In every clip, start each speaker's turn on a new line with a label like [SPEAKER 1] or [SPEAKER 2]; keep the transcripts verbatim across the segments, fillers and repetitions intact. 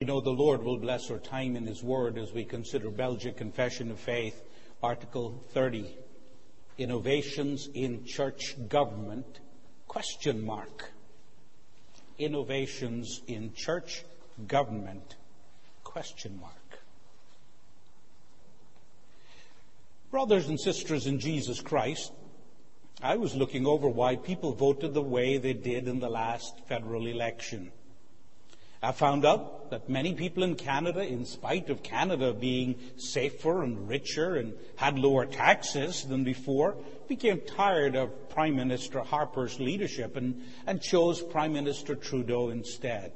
[SPEAKER 1] We know the Lord will bless our time in His Word as we consider Belgic Confession of Faith, Article thirty, Innovations in Church Government, question mark. Innovations in Church Government, question mark. Brothers and sisters in Jesus Christ, I was looking over why people voted the way they did in the last federal election. I found out that many people in Canada, in spite of Canada being safer and richer and had lower taxes than before, became tired of Prime Minister Harper's leadership and, and chose Prime Minister Trudeau instead.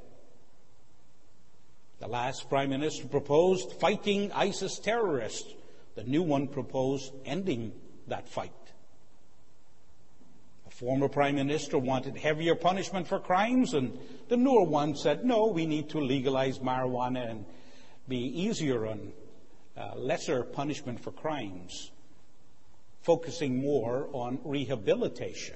[SPEAKER 1] The last Prime Minister proposed fighting ISIS terrorists. The new one proposed ending that fight. The former Prime Minister wanted heavier punishment for crimes, and the newer one said, no, we need to legalize marijuana and be easier on uh, lesser punishment for crimes, focusing more on rehabilitation.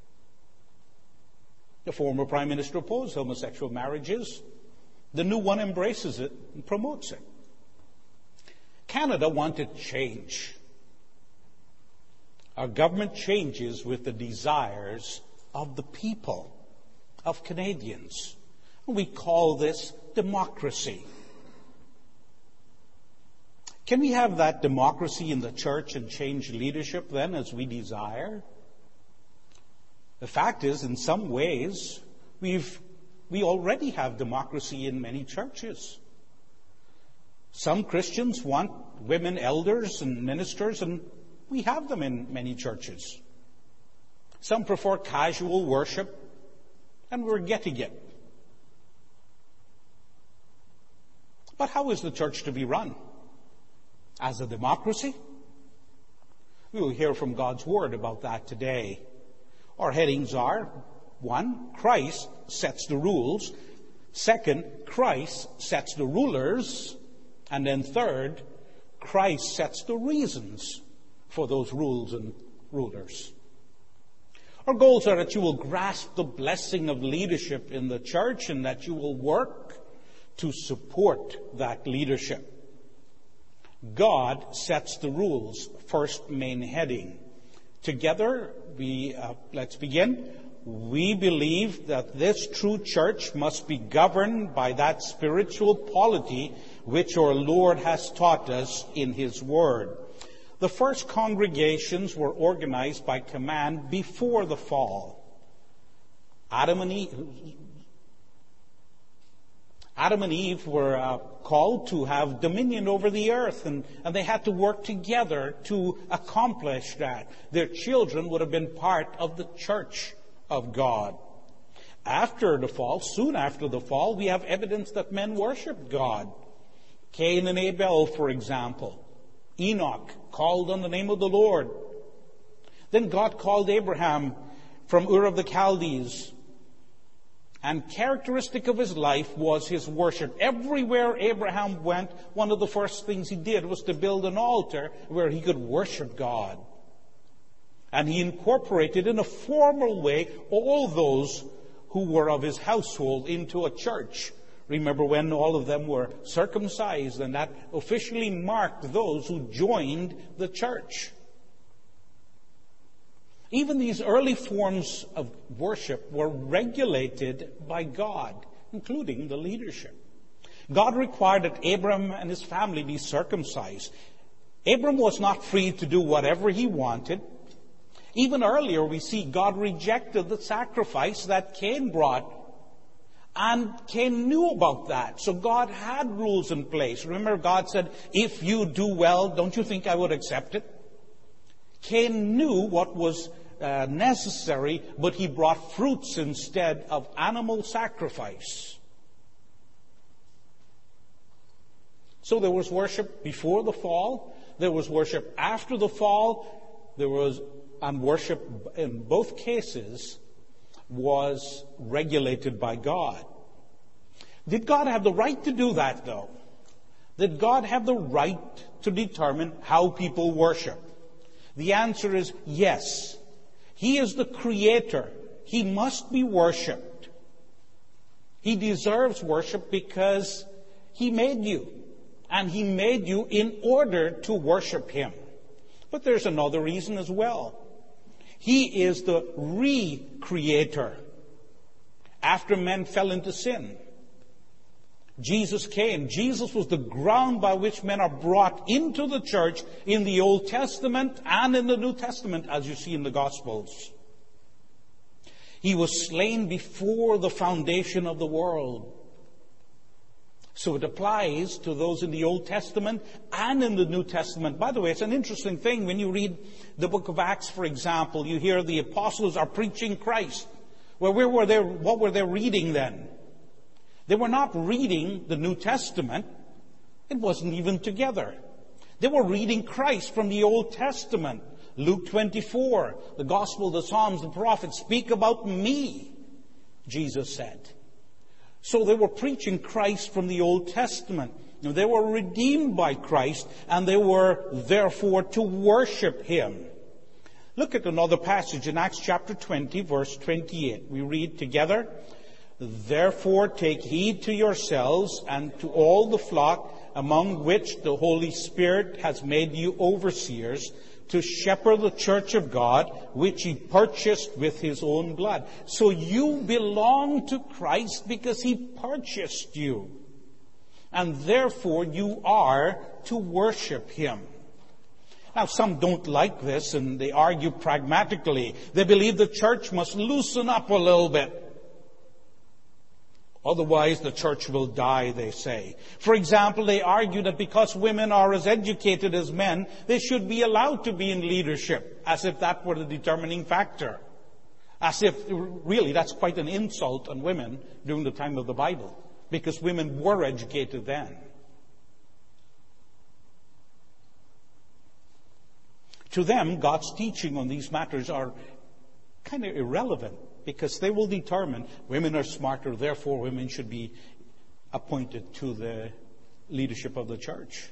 [SPEAKER 1] The former Prime Minister opposed homosexual marriages. The new one embraces it and promotes it. Canada wanted change. Our government changes with the desires of the people, of Canadians. We call this democracy. Can we have that democracy in the church and change leadership then as we desire? The fact is, in some ways, we've, we already have democracy in many churches. Some Christians want women elders and ministers, and we have them in many churches. Some prefer casual worship, and we're getting it. But how is the church to be run? As a democracy? We will hear from God's Word about that today. Our headings are, one, Christ sets the rules. Second, Christ sets the rulers. And then third, Christ sets the reasons for those rules and rulers. Our goals are that you will grasp the blessing of leadership in the church and that you will work to support that leadership. God sets the rules, first main heading. Together, we uh, let's begin. We believe that this true church must be governed by that spiritual polity which our Lord has taught us in His Word. The first congregations were organized by command before the fall. Adam and Eve, Adam and Eve were uh, called to have dominion over the earth, and, and they had to work together to accomplish that. Their children would have been part of the church of God. After the fall, soon after the fall, we have evidence that men worshiped God. Cain and Abel, for example. Enoch called on the name of the Lord. Then God called Abraham from Ur of the Chaldees. And characteristic of his life was his worship. Everywhere Abraham went, one of the first things he did was to build an altar where he could worship God. And he incorporated in a formal way all those who were of his household into a church. Remember when all of them were circumcised, and that officially marked those who joined the church. Even these early forms of worship were regulated by God, including the leadership. God required that Abram and his family be circumcised. Abram was not free to do whatever he wanted. Even earlier, we see God rejected the sacrifice that Cain brought. And Cain knew about that. So God had rules in place. Remember, God said, if you do well, don't you think I would accept it? Cain knew what was uh, necessary, but he brought fruits instead of animal sacrifice. So there was worship before the fall. There was worship after the fall. There was, and worship in both cases was regulated by God. Did God have the right to do that, though? Did God have the right to determine how people worship? The answer is yes. He is the creator. He must be worshipped. He deserves worship because He made you. And He made you in order to worship Him. But there's another reason as well. He is the re-creator. After men fell into sin, Jesus came. Jesus was the ground by which men are brought into the church in the Old Testament and in the New Testament, as you see in the Gospels. He was slain before the foundation of the world. So it applies to those in the Old Testament and in the New Testament. By the way, it's an interesting thing. When you read the book of Acts, for example, you hear the apostles are preaching Christ. Well, where were they, what were they reading then? They were not reading the New Testament. It wasn't even together. They were reading Christ from the Old Testament. Luke twenty-four, the Gospel, the Psalms, the prophets speak about me, Jesus said. So they were preaching Christ from the Old Testament. They were redeemed by Christ, and they were therefore to worship Him. Look at another passage in Acts chapter twenty, verse twenty-eight. We read together, "Therefore take heed to yourselves and to all the flock among which the Holy Spirit has made you overseers, to shepherd the church of God, which He purchased with His own blood." So you belong to Christ because He purchased you. And therefore you are to worship Him. Now, some don't like this, and they argue pragmatically. They believe the church must loosen up a little bit. Otherwise, the church will die, they say. For example, they argue that because women are as educated as men, they should be allowed to be in leadership, as if that were the determining factor. As if, really, that's quite an insult on women during the time of the Bible, because women were educated then. To them, God's teaching on these matters are kind of irrelevant, because they will determine women are smarter, therefore women should be appointed to the leadership of the church.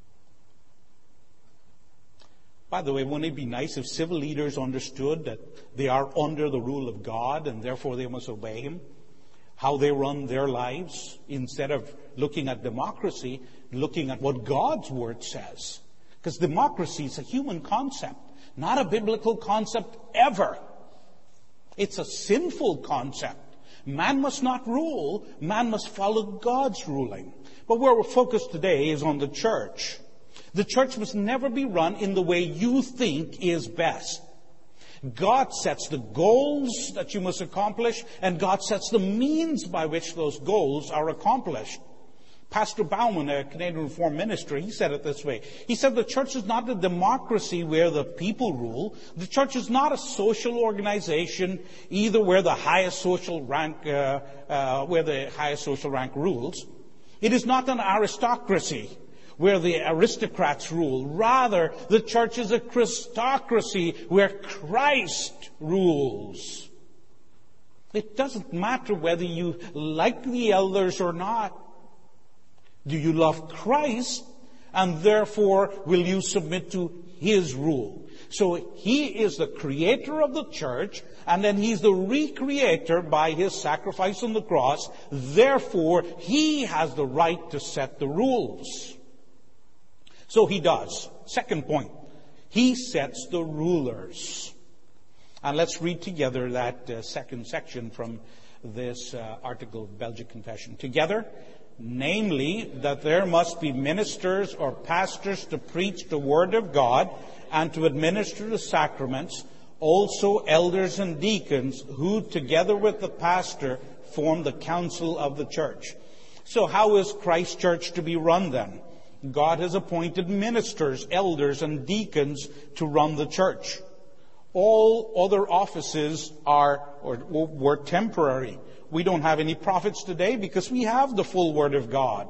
[SPEAKER 1] By the way, wouldn't it be nice if civil leaders understood that they are under the rule of God and therefore they must obey Him? How they run their lives, instead of looking at democracy, looking at what God's Word says. Because democracy is a human concept, not a biblical concept ever. It's a sinful concept. Man must not rule. Man must follow God's ruling. But where we're focused today is on the church. The church must never be run in the way you think is best. God sets the goals that you must accomplish, and God sets the means by which those goals are accomplished. Pastor Bauman, a Canadian Reformed minister, he said it this way. He said the church is not a democracy where the people rule. The church is not a social organization, either where the highest social rank, uh, uh, where the highest social rank rules. It is not an aristocracy where the aristocrats rule. Rather, the church is a Christocracy where Christ rules. It doesn't matter whether you like the elders or not. Do you love Christ? And therefore, will you submit to His rule? So He is the creator of the church, and then He's the recreator by His sacrifice on the cross. Therefore, He has the right to set the rules. So He does. Second point, He sets the rulers. And let's read together that uh, second section from this uh, article of Belgic Confession. Together, namely, that there must be ministers or pastors to preach the Word of God and to administer the sacraments, also elders and deacons, who together with the pastor form the council of the church. So how is Christ's church to be run then? God has appointed ministers, elders, and deacons to run the church. All other offices are or were temporary. We don't have any prophets today because we have the full Word of God.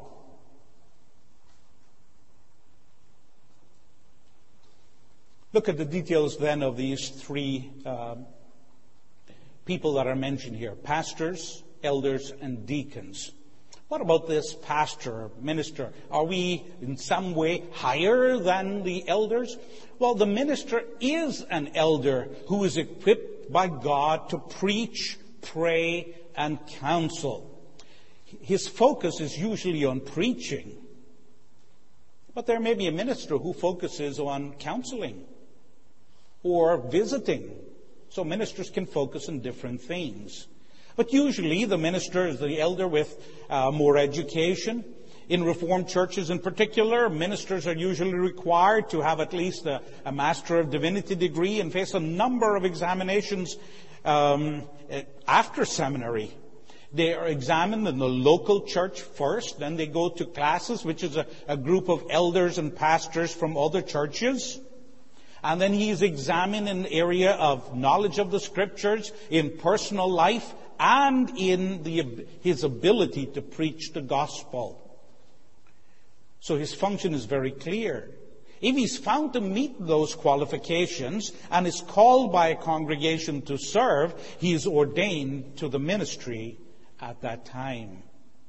[SPEAKER 1] Look at the details then of these three uh, people that are mentioned here. Pastors, elders, and deacons. What about this pastor, minister? Are we in some way higher than the elders? Well, the minister is an elder who is equipped by God to preach, pray, and counsel. his focus is usually on preaching. But there may be a minister who focuses on counseling or visiting. So ministers can focus on different things. But usually the minister is the elder with uh, more education. In Reformed churches in particular, ministers are usually required to have at least a, a Master of Divinity degree and face a number of examinations um, after seminary. They are examined in the local church first, then they go to classes, which is a, a group of elders and pastors from other churches. And then he is examined in the area of knowledge of the Scriptures, in personal life, and in the, his ability to preach the gospel. So his function is very clear. If he's found to meet those qualifications and is called by a congregation to serve, he is ordained to the ministry at that time.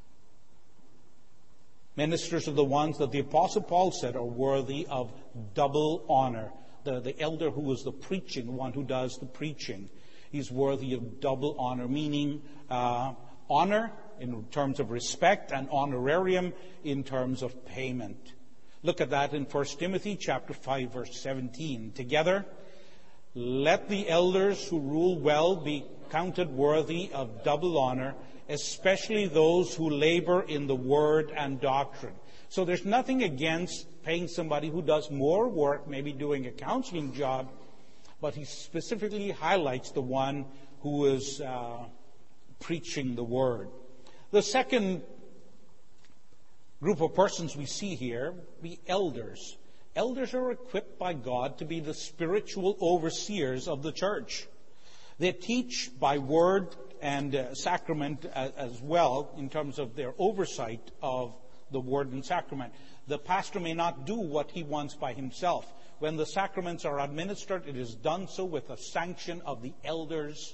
[SPEAKER 1] Ministers are the ones that the Apostle Paul said are worthy of double honor. The, the elder who is the preaching, the one who does the preaching, he's worthy of double honor, meaning uh, honor in terms of respect and honorarium in terms of payment. Look at that in First Timothy chapter five, verse seventeen. Together, let the elders who rule well be counted worthy of double honor, especially those who labor in the word and doctrine. So there's nothing against paying somebody who does more work, maybe doing a counseling job, but he specifically highlights the one who is uh, preaching the word. The second group of persons we see here, the elders. Elders are equipped by God to be the spiritual overseers of the church. They teach by word and uh, sacrament as, as well in terms of their oversight of the word and sacrament. The pastor may not do what he wants by himself. When the sacraments are administered, it is done so with the sanction of the elders,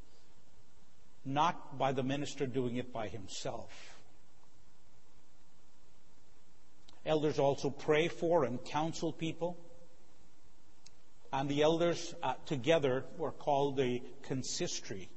[SPEAKER 1] not by the minister doing it by himself. Elders also pray for and counsel people. And the elders uh, together were called the consistory.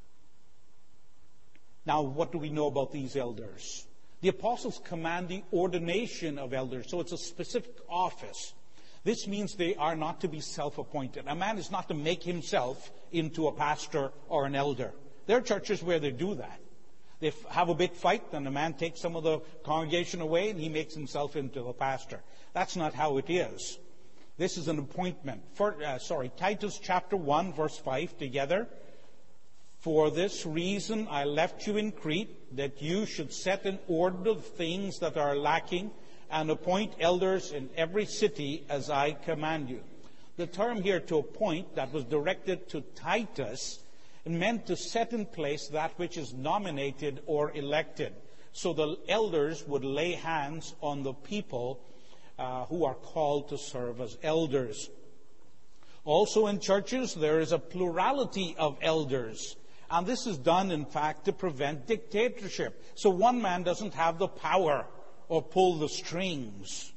[SPEAKER 1] Now, what do we know about these elders? The apostles command the ordination of elders, so it's a specific office. This means they are not to be self-appointed. A man is not to make himself into a pastor or an elder. There are churches where they do that. They have a big fight, and the man takes some of the congregation away, and he makes himself into a pastor. That's not how it is. This is an appointment. For, uh, sorry, Titus chapter one, verse five, together. For this reason I left you in Crete, that you should set in order the things that are lacking, and appoint elders in every city as I command you. The term here, to appoint, that was directed to Titus, and meant to set in place that which is nominated or elected. So the elders would lay hands on the people uh, who are called to serve as elders. Also in churches, there is a plurality of elders. And this is done, in fact, to prevent dictatorship. So one man doesn't have the power or pull the strings.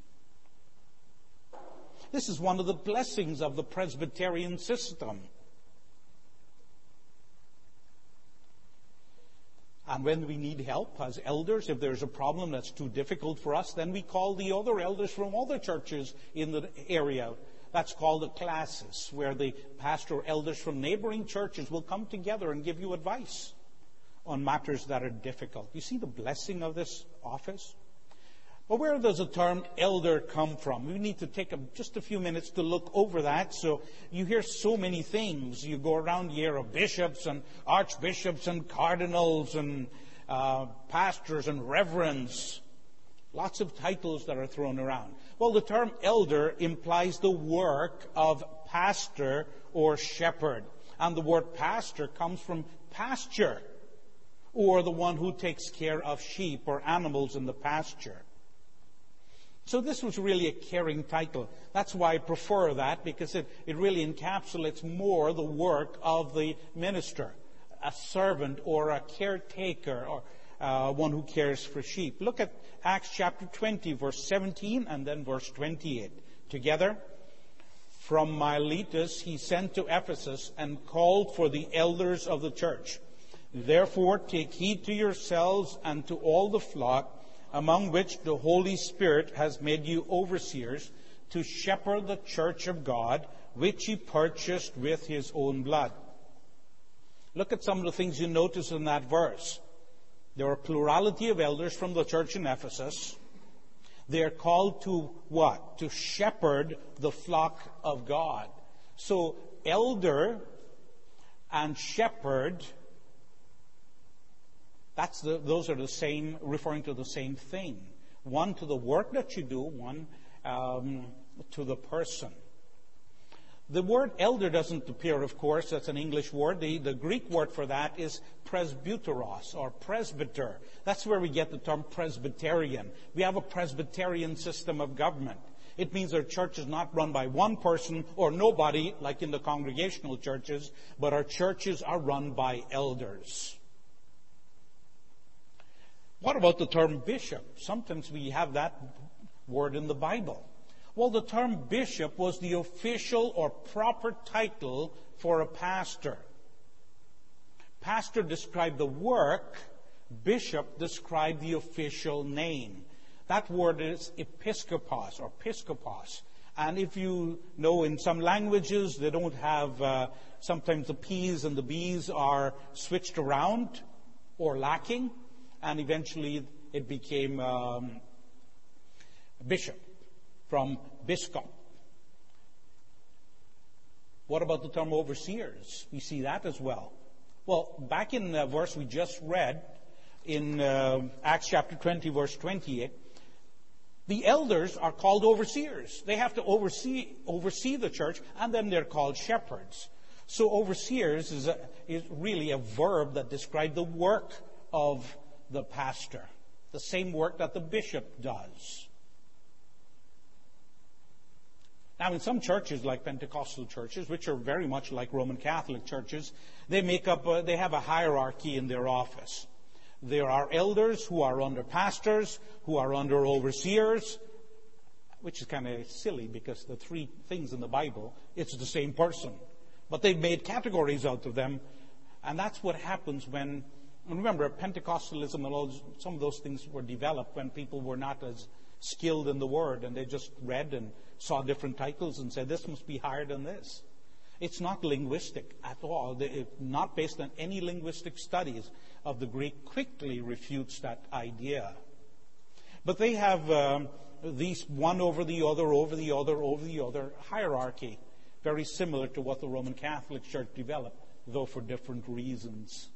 [SPEAKER 1] This is one of the blessings of the Presbyterian system. And when we need help as elders, if there's a problem that's too difficult for us, then we call the other elders from other churches in the area. That's called the classis, where the pastor or elders from neighboring churches will come together and give you advice on matters that are difficult. You see the blessing of this office? But where does the term elder come from? We need to take a, just a few minutes to look over that. So you hear so many things. You go around, you hear of bishops and archbishops and cardinals and uh, pastors and reverends. Lots of titles that are thrown around. Well, the term elder implies the work of pastor or shepherd. And the word pastor comes from pasture, or the one who takes care of sheep or animals in the pasture. So this was really a caring title. That's why I prefer that, because it, it really encapsulates more the work of the minister, a servant or a caretaker, or uh, one who cares for sheep. Look at Acts chapter twenty, verse seventeen, and then verse twenty-eight. Together, from Miletus he sent to Ephesus and called for the elders of the church. Therefore take heed to yourselves and to all the flock, among which the Holy Spirit has made you overseers, to shepherd the church of God, which he purchased with his own blood. Look at some of the things you notice in that verse. There are a plurality of elders from the church in Ephesus. They are called to what? To shepherd the flock of God. So elder and shepherd, that's the, those are the same, referring to the same thing. One to the work that you do, one um, to the person. The word elder doesn't appear, of course. That's an English word. The, the Greek word for that is presbyteros, or presbyter. That's where we get the term Presbyterian. We have a Presbyterian system of government. It means our church is not run by one person or nobody, like in the congregational churches, but our churches are run by elders. What about the term bishop? Sometimes we have that word in the Bible. Well, the term bishop was the official or proper title for a pastor. Pastor described the work. Bishop described the official name. That word is episkopos or piskopos. And if you know, in some languages, they don't have, uh, sometimes the P's and the B's are switched around or lacking. And eventually it became um, bishop from biskop. What about the term overseers? We see that as well. Well, back in the verse we just read, in uh, Acts chapter twenty, verse twenty-eight, the elders are called overseers. They have to oversee oversee the church, and then they're called shepherds. So overseers is, a, is really a verb that describes the work of the pastor, the same work that the bishop does. Now, in some churches, like Pentecostal churches, which are very much like Roman Catholic churches, they make up, a, they have a hierarchy in their office. There are elders who are under pastors, who are under overseers, which is kind of silly because the three things in the Bible, it's the same person. But they've made categories out of them, and that's what happens when, and remember, Pentecostalism and all, some of those things were developed when people were not as skilled in the Word, and they just read and saw different titles and said, this must be higher than this. It's not linguistic at all. It's not based on any linguistic studies of the Greek. Quickly refutes that idea. But they have um, these one over the other, over the other, over the other hierarchy, very similar to what the Roman Catholic Church developed, though for different reasons.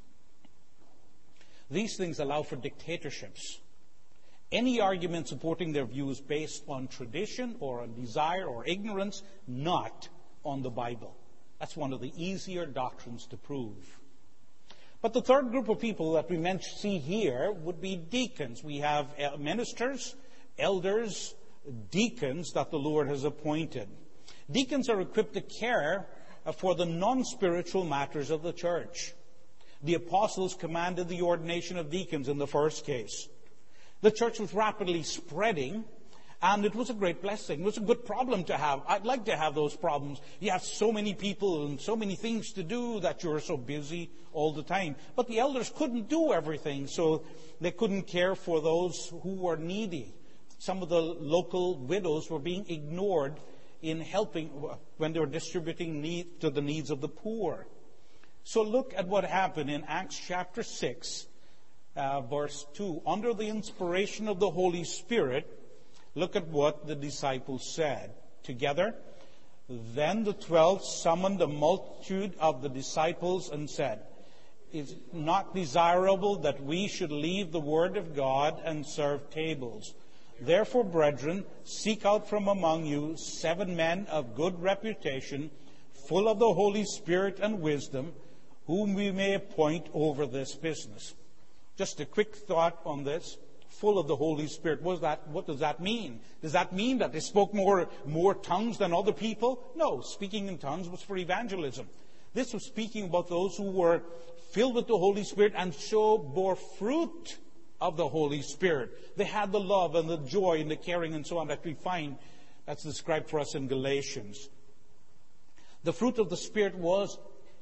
[SPEAKER 1] These things allow for dictatorships. Any argument supporting their views based on tradition or on desire or ignorance, not on the Bible. That's one of the easier doctrines to prove. But the third group of people that we see here would be deacons. We have ministers, elders, deacons that the Lord has appointed. Deacons are equipped to care for the non-spiritual matters of the church. The apostles commanded the ordination of deacons in the first case. The church was rapidly spreading, and it was a great blessing. It was a good problem to have. I'd like to have those problems. You have so many people and so many things to do that you're so busy all the time. But the elders couldn't do everything, so they couldn't care for those who were needy. Some of the local widows were being ignored in helping when they were distributing need to the needs of the poor. So look at what happened in Acts chapter six. Uh, verse two, under the inspiration of the Holy Spirit, look at what the disciples said. Together, then the twelve summoned the multitude of the disciples and said, "Is it not desirable that we should leave the word of God and serve tables? Therefore, brethren, seek out from among you seven men of good reputation, full of the Holy Spirit and wisdom, whom we may appoint over this business." Just a quick thought on this. Full of the Holy Spirit. What does that, what does that mean? Does that mean that they spoke more, more tongues than other people? No, speaking in tongues was for evangelism. This was speaking about those who were filled with the Holy Spirit and so bore fruit of the Holy Spirit. They had the love and the joy and the caring and so on that we find that's described for us in Galatians. The fruit of the Spirit was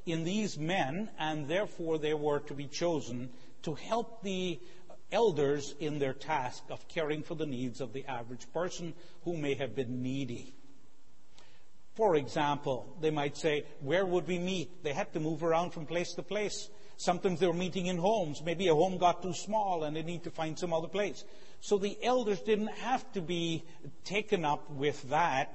[SPEAKER 1] in these men, and therefore they were to be chosen to help the elders in their task of caring for the needs of the average person who may have been needy. For example, they might say, where would we meet? They had to move around from place to place. Sometimes they were meeting in homes. Maybe a home got too small and they need to find some other place. So the elders didn't have to be taken up with that.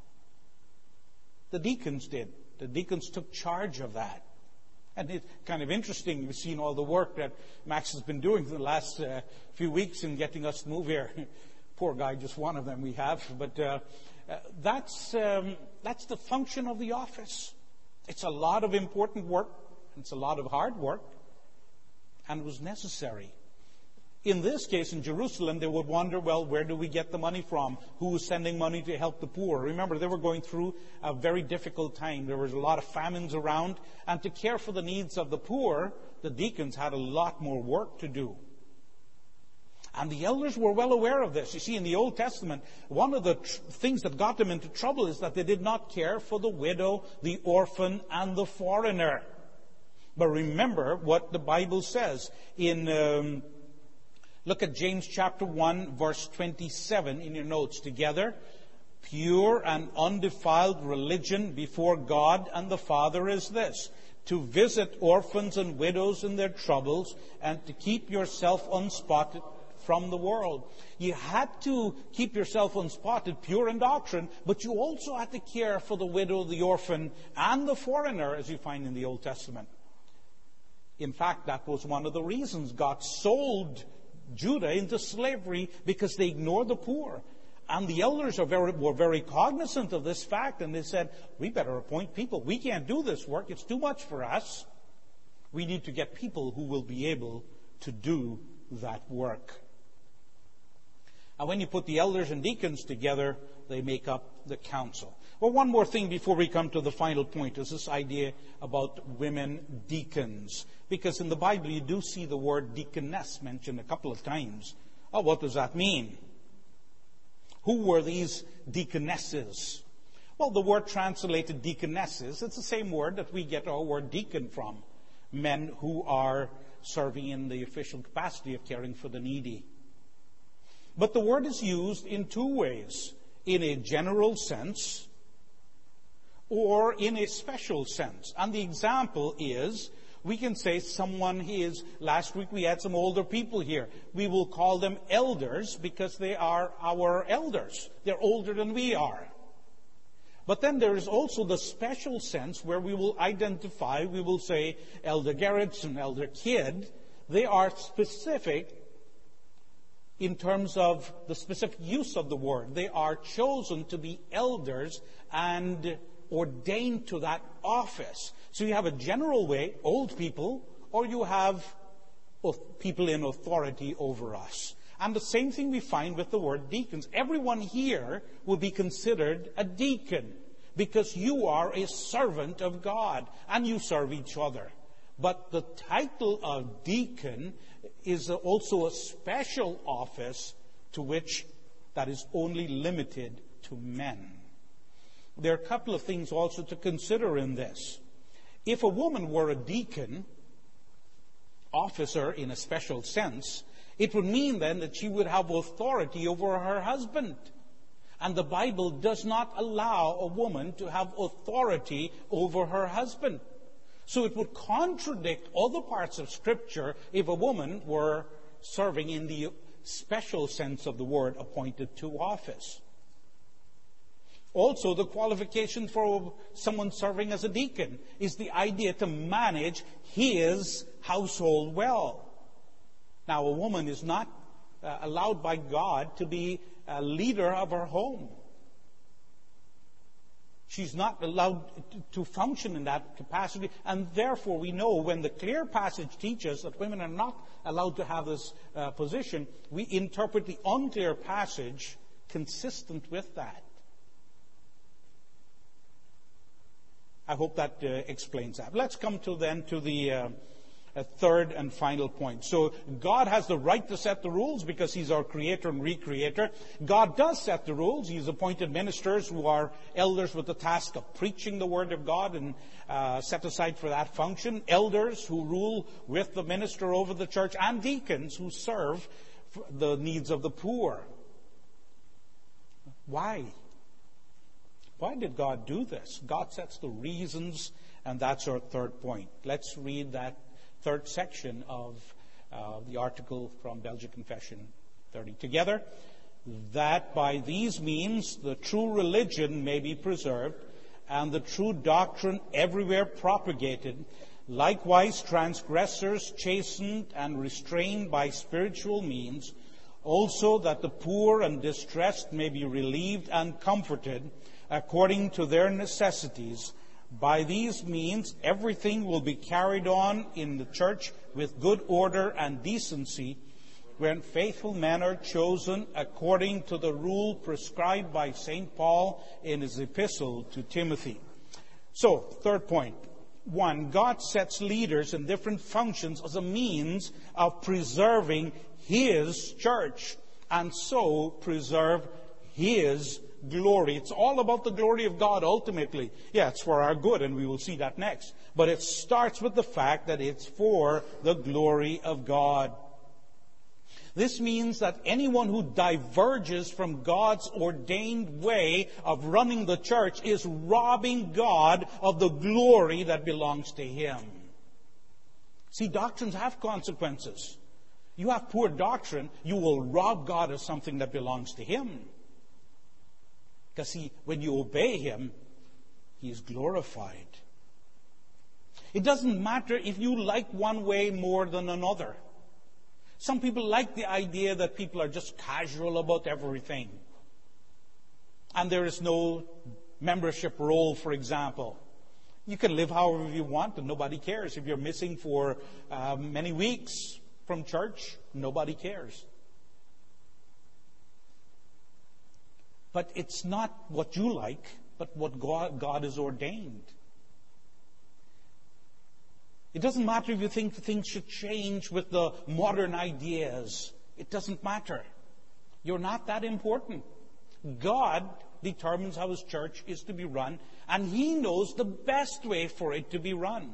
[SPEAKER 1] The deacons did. The deacons took charge of that. And it's kind of interesting. We've seen all the work that Max has been doing for the last uh, few weeks in getting us to move here. Poor guy, just one of them we have. But uh, uh, that's um, that's the function of the office. It's a lot of important work. It's a lot of hard work. And it was necessary. In this case, in Jerusalem, they would wonder, well, where do we get the money from? Who is sending money to help the poor? Remember, they were going through a very difficult time. There was a lot of famines around. And to care for the needs of the poor, the deacons had a lot more work to do. And the elders were well aware of this. You see, in the Old Testament, one of the tr- things that got them into trouble is that they did not care for the widow, the orphan, and the foreigner. But remember what the Bible says in... Um, Look at James chapter one, verse twenty-seven in your notes together. Pure and undefiled religion before God and the Father is this: to visit orphans and widows in their troubles and to keep yourself unspotted from the world. You had to keep yourself unspotted, pure in doctrine, but you also had to care for the widow, the orphan, and the foreigner, as you find in the Old Testament. In fact, that was one of the reasons God sold Judah into slavery, because they ignored the poor. And the elders are very, were very cognizant of this fact, and they said, we better appoint people. We can't do this work. It's too much for us. We need to get people who will be able to do that work. And when you put the elders and deacons together, they make up the council. Well, one more thing before we come to the final point is this idea about women deacons. Because in the Bible you do see the word deaconess mentioned a couple of times. Oh, what does that mean? Who were these deaconesses? Well, the word translated deaconesses, it's the same word that we get our word deacon from. Men who are serving in the official capacity of caring for the needy. But the word is used in two ways. In a general sense, or in a special sense. And the example is, we can say someone is, last week we had some older people here. We will call them elders because they are our elders. They're older than we are. But then there is also the special sense where we will identify, we will say Elder Gerritsen, Elder Kidd. They are specific in terms of the specific use of the word. They are chosen to be elders and ordained to that office. So you have a general way, old people, or you have people in authority over us. And the same thing we find with the word deacons. Everyone here will be considered a deacon because you are a servant of God and you serve each other. But the title of deacon is also a special office to which that is only limited to men. There are a couple of things also to consider in this. If a woman were a deacon, officer in a special sense, it would mean then that she would have authority over her husband. And the Bible does not allow a woman to have authority over her husband. So it would contradict other parts of Scripture if a woman were serving in the special sense of the word, appointed to office. Also, the qualification for someone serving as a deacon is the idea to manage his household well. Now, a woman is not uh, allowed by God to be a leader of her home. She's not allowed to function in that capacity, and therefore we know when the clear passage teaches that women are not allowed to have this uh, position, we interpret the unclear passage consistent with that. I hope that uh, explains that. Let's come to then to the uh, a third and final point. So God has the right to set the rules because He's our creator and recreator. God does set the rules. He's appointed ministers who are elders with the task of preaching the Word of God and uh, set aside for that function. Elders who rule with the minister over the church, and deacons who serve the needs of the poor. Why? Why did God do this? God sets the reasons, and that's our third point. Let's read that third section of uh, the article from Belgic Confession thirty. Together, that by these means the true religion may be preserved, and the true doctrine everywhere propagated, likewise transgressors chastened and restrained by spiritual means, also that the poor and distressed may be relieved and comforted according to their necessities. By these means, everything will be carried on in the church with good order and decency, when faithful men are chosen according to the rule prescribed by Saint Paul in his epistle to Timothy. So, third point. One, God sets leaders in different functions as a means of preserving His church, and so preserve His glory. It's all about the glory of God ultimately. Yeah, it's for our good, and we will see that next. But it starts with the fact that it's for the glory of God. This means that anyone who diverges from God's ordained way of running the church is robbing God of the glory that belongs to Him. See, doctrines have consequences. You have poor doctrine, you will rob God of something that belongs to Him. Because, see, when you obey Him, He is glorified. It doesn't matter if you like one way more than another. Some people like the idea that people are just casual about everything. And there is no membership roll, for example. You can live however you want and nobody cares. If you're missing for uh, many weeks from church, nobody cares. But it's not what you like, but what God, God has ordained. It doesn't matter if you think things should change with the modern ideas. It doesn't matter. You're not that important. God determines how His church is to be run, and He knows the best way for it to be run.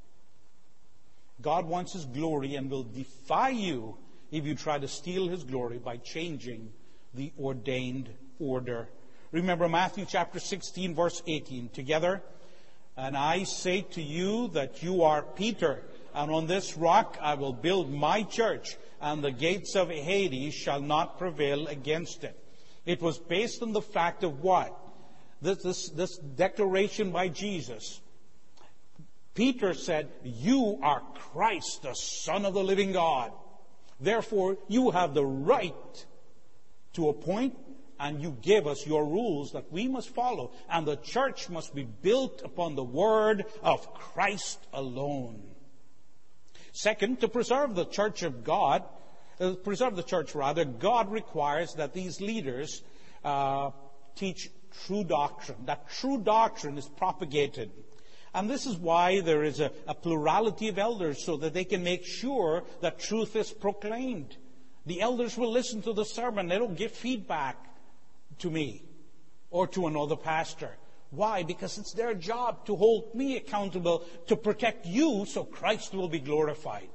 [SPEAKER 1] God wants His glory and will defy you if you try to steal His glory by changing the ordained order. Remember Matthew chapter sixteen, verse eighteen. Together, and I say to you that you are Peter, and on this rock I will build my church, and the gates of Hades shall not prevail against it. It was based on the fact of what? This, this, this declaration by Jesus. Peter said, you are Christ, the Son of the living God. Therefore, you have the right to appoint, and you give us your rules that we must follow. And the church must be built upon the word of Christ alone. Second, to preserve the church of God, uh, preserve the church rather, God requires that these leaders uh, teach true doctrine, that true doctrine is propagated. And this is why there is a, a plurality of elders, so that they can make sure that truth is proclaimed. The elders will listen to the sermon. They don't give feedback to me or to another pastor. Why? Because it's their job to hold me accountable, to protect you so Christ will be glorified.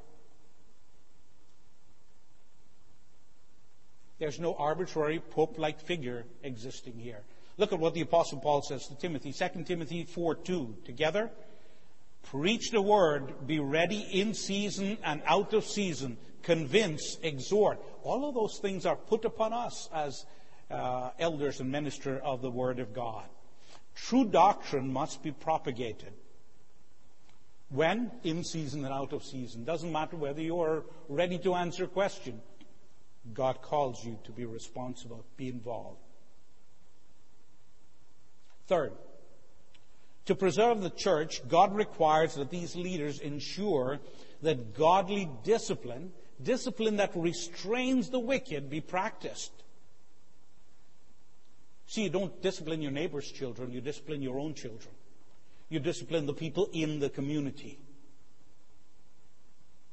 [SPEAKER 1] There's no arbitrary pope-like figure existing here. Look at what the Apostle Paul says to Timothy. Second Timothy four two. Together, preach the word, be ready in season and out of season, convince, exhort. All of those things are put upon us as uh, elders and minister of the word of God. True doctrine must be propagated. When? In season and out of season. Doesn't matter whether you are ready to answer a question. God calls you to be responsible, be involved. Third, to preserve the church, God requires that these leaders ensure that godly discipline, discipline that restrains the wicked, be practiced. See, you don't discipline your neighbor's children, you discipline your own children. You discipline the people in the community.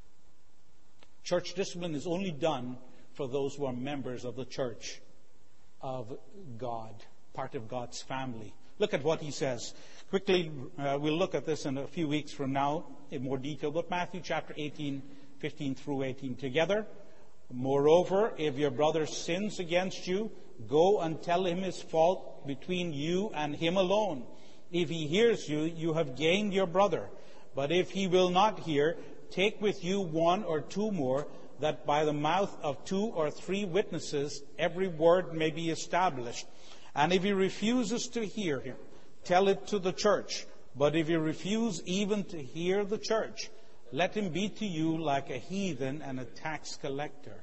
[SPEAKER 1] Church discipline is only done for those who are members of the church of God, part of God's family. Look at what he says. Quickly, uh, we'll look at this in a few weeks from now in more detail. But Matthew chapter eighteen, fifteen through eighteen together. Moreover, if your brother sins against you, go and tell him his fault between you and him alone. If he hears you, you have gained your brother. But if he will not hear, take with you one or two more, that by the mouth of two or three witnesses every word may be established. And if he refuses to hear him, tell it to the church. But if he refuse even to hear the church, let him be to you like a heathen and a tax collector.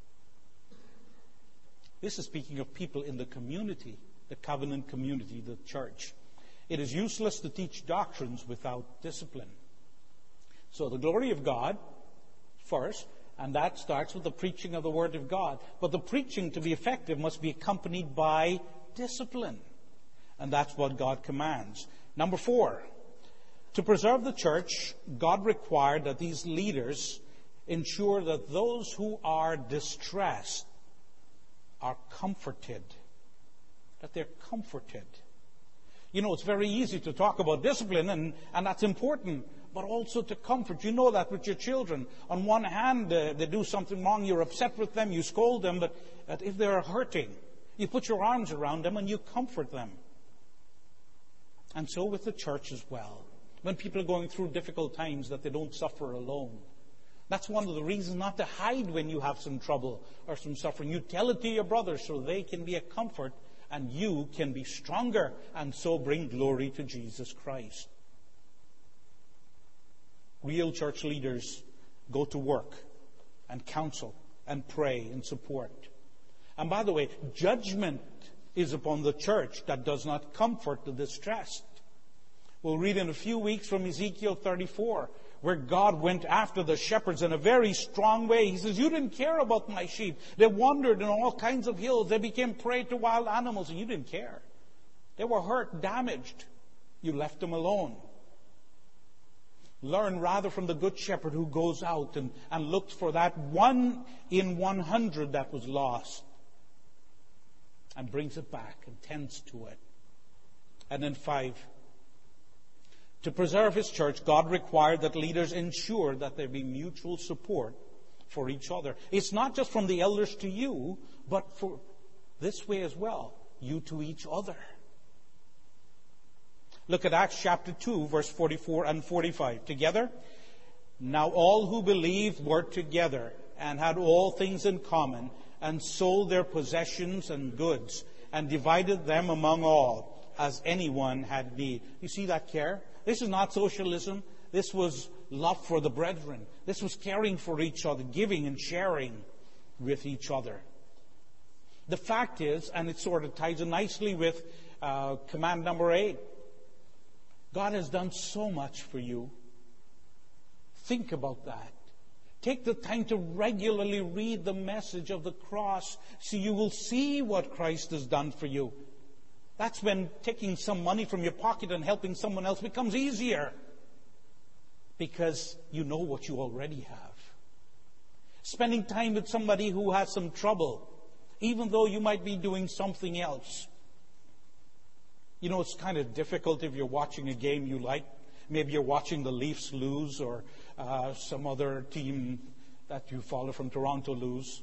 [SPEAKER 1] This is speaking of people in the community, the covenant community, the church. It is useless to teach doctrines without discipline. So the glory of God first, and that starts with the preaching of the Word of God. But the preaching, to be effective, must be accompanied by discipline. And that's what God commands. Number four, to preserve the church, God required that these leaders ensure that those who are distressed are comforted. That they're comforted. You know, it's very easy to talk about discipline, and, and that's important, but also to comfort. You know that with your children. On one hand, uh, they do something wrong, you're upset with them, you scold them, but, but if they're hurting, you put your arms around them and you comfort them. And so with the church as well. When people are going through difficult times, that they don't suffer alone. That's one of the reasons not to hide when you have some trouble or some suffering. You tell it to your brothers so they can be a comfort and you can be stronger and so bring glory to Jesus Christ. Real church leaders go to work and counsel and pray and support. And by the way, judgment is upon the church that does not comfort the distressed. We'll read in a few weeks from Ezekiel thirty-four, where God went after the shepherds in a very strong way. He says, you didn't care about my sheep. They wandered in all kinds of hills. They became prey to wild animals, and you didn't care. They were hurt, damaged. You left them alone. Learn rather from the good shepherd who goes out and, and looks for that one in one hundred that was lost and brings it back and tends to it. And then five, to preserve his church, God required that leaders ensure that there be mutual support for each other. It's not just from the elders to you, but for this way as well, you to each other. Look at Acts chapter two, verse forty-four and forty-five. Together, now all who believed were together and had all things in common, and sold their possessions and goods, and divided them among all, as anyone had need. You see that care? This is not socialism. This was love for the brethren. This was caring for each other, giving and sharing with each other. The fact is, and it sort of ties in nicely with uh, command number eight, God has done so much for you. Think about that. Take the time to regularly read the message of the cross so you will see what Christ has done for you. That's when taking some money from your pocket and helping someone else becomes easier, because you know what you already have. Spending time with somebody who has some trouble, even though you might be doing something else. You know, it's kind of difficult if you're watching a game you like. Maybe you're watching the Leafs lose, or uh, some other team that you follow from Toronto lose.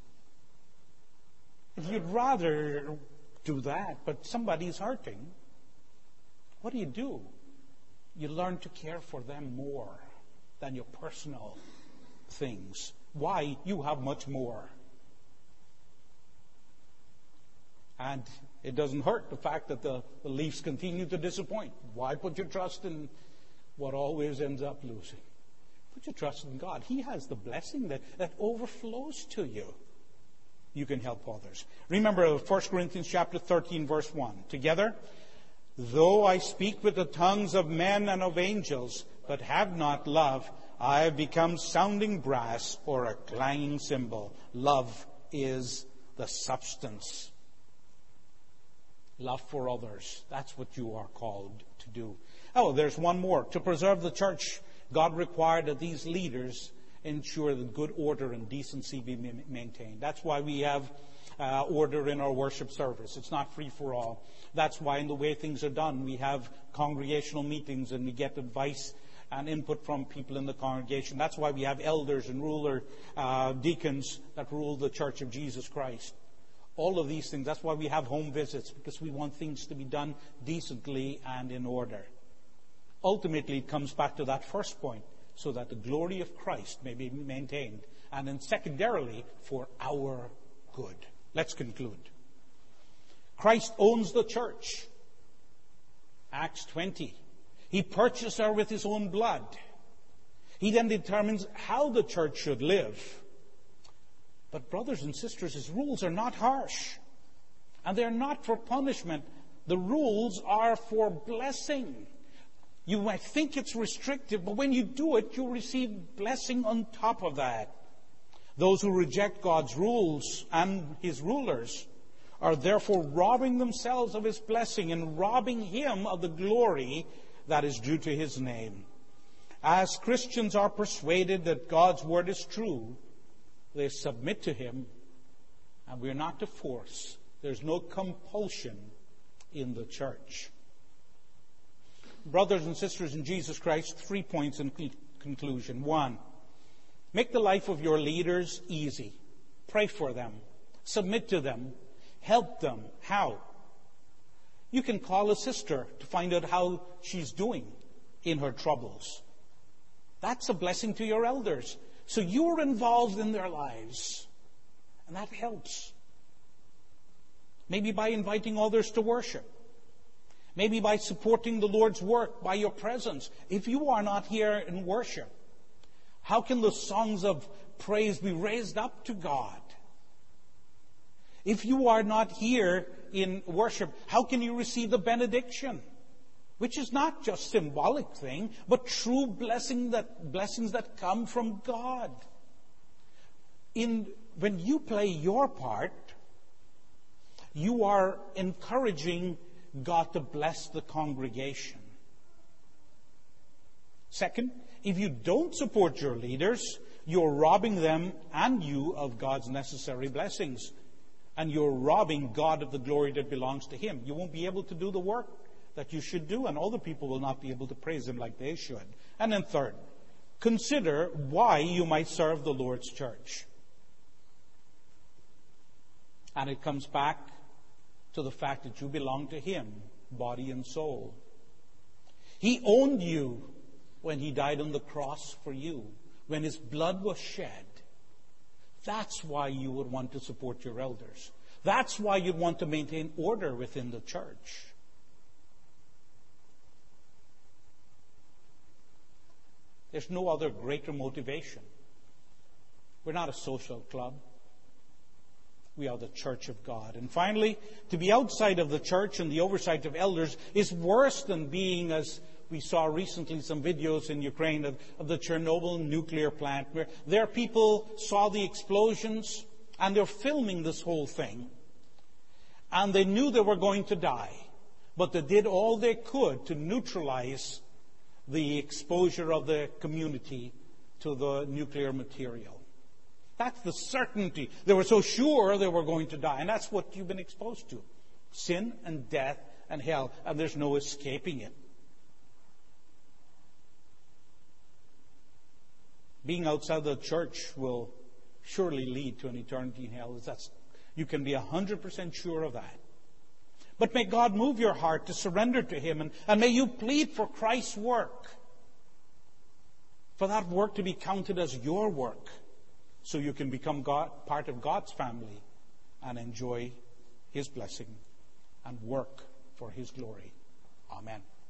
[SPEAKER 1] If you'd rather do that, but somebody's hurting, what do you do? You learn to care for them more than your personal things. Why? You have much more. And it doesn't hurt the fact that the, the Leafs continue to disappoint. Why put your trust in what always ends up losing? Put your trust in God. He has the blessing that, that overflows to you. You can help others. Remember First Corinthians chapter thirteen, verse one. Together, though I speak with the tongues of men and of angels, but have not love, I have become sounding brass or a clanging cymbal. Love is the substance. Love for others. That's what you are called to do. Oh, there's one more. To preserve the church, God required that these leaders ensure that good order and decency be ma- maintained. That's why we have uh, order in our worship service. It's not free for all. That's why in the way things are done, we have congregational meetings and we get advice and input from people in the congregation. That's why we have elders and ruler uh, deacons that rule the Church of Jesus Christ. All of these things. That's why we have home visits, because we want things to be done decently and in order. Ultimately, it comes back to that first point, so that the glory of Christ may be maintained, and then secondarily, for our good. Let's conclude. Christ owns the church. Acts twenty. He purchased her with his own blood. He then determines how the church should live. But brothers and sisters, his rules are not harsh. And they're not for punishment. The rules are for blessing. You might think it's restrictive, but when you do it, you'll receive blessing on top of that. Those who reject God's rules and his rulers are therefore robbing themselves of his blessing and robbing him of the glory that is due to his name. As Christians are persuaded that God's word is true, they submit to him, and we're not to force. There's no compulsion in the church. Brothers and sisters in Jesus Christ, three points in conclusion. One, make the life of your leaders easy. Pray for them. Submit to them. Help them. How? You can call a sister to find out how she's doing in her troubles. That's a blessing to your elders. So you're involved in their lives. And that helps. Maybe by inviting others to worship. Maybe by supporting the Lord's work by your presence. If you are not here in worship, how can the songs of praise be raised up to God? If you are not here in worship, how can you receive the benediction? Which is not just a symbolic thing, but true blessing that, blessings that come from God. In, when you play your part, you are encouraging God to bless the congregation. Second, if you don't support your leaders, you're robbing them and you of God's necessary blessings. And you're robbing God of the glory that belongs to him. You won't be able to do the work that you should do, and other people will not be able to praise him like they should. And then third, consider why you might serve the Lord's church. And it comes back to the fact that you belong to him, body and soul. He owned you when he died on the cross for you, when his blood was shed. That's why you would want to support your elders. That's why you'd want to maintain order within the church. There's no other greater motivation. We're not a social club. We are the church of God. And finally, to be outside of the church and the oversight of elders is worse than being, as we saw recently some videos in Ukraine of, of the Chernobyl nuclear plant, where their people saw the explosions and they're filming this whole thing. And they knew they were going to die. But they did all they could to neutralize the exposure of the community to the nuclear material. That's the certainty. They were so sure they were going to die. And that's what you've been exposed to. Sin and death and hell. And there's no escaping it. Being outside the church will surely lead to an eternity in hell. That's, you can be one hundred percent sure of that. But may God move your heart to surrender to him. And, and may you plead for Christ's work. For that work to be counted as your work. So you can become God, part of God's family and enjoy his blessing and work for his glory. Amen.